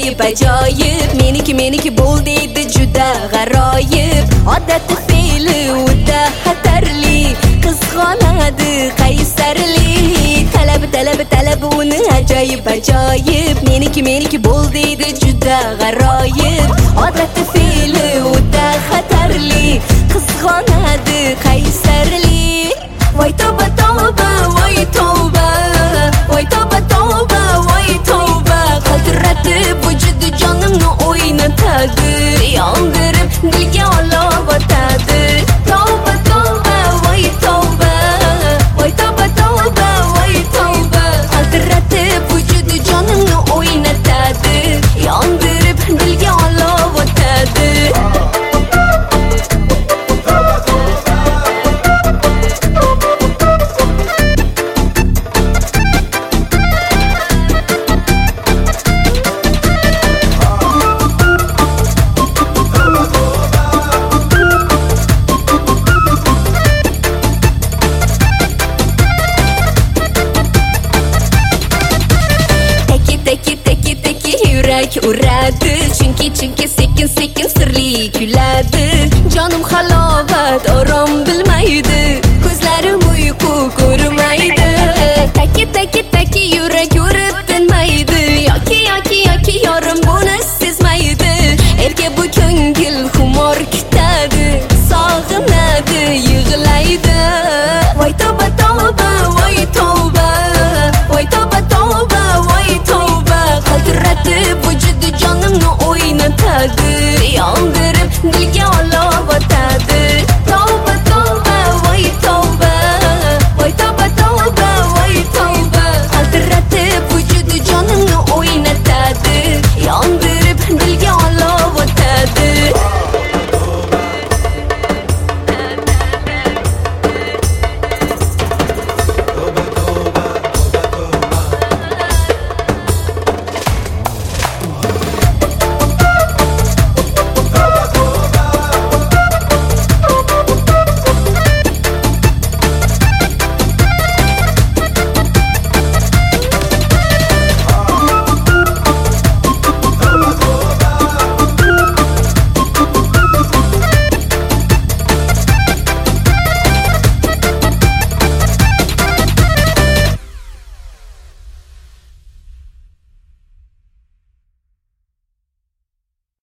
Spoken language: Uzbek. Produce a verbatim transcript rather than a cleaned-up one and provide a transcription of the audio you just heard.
ajoyib ajoyib meniki meniki bo'l deydi juda g'aroyib odati fe'li o'ta xatarli qizg'onadi qaysarli talabi talabi talabi uni ajoyib ajoyib meniki meniki bo'l deydi juda g'aroyib odati fe'li o'ta xatarli qizg'onadi qaysarli voy tavba tavba voy tavba voy tavba tavba voy tavba qaltiratib vujudi jonimni o'ynatadi yondirib dilga olov otadi tavba tavba voy tavba voy tavba tavba voy tavba qaltiratib vujudi jonimni o'ynatadi yondirib dilga olov otadi yurak uradi chunki chunki sekin sekin sirli kuladi jonim halovat orom bilmaydi ko'zlarim uyqu ko'rmaydi taki taki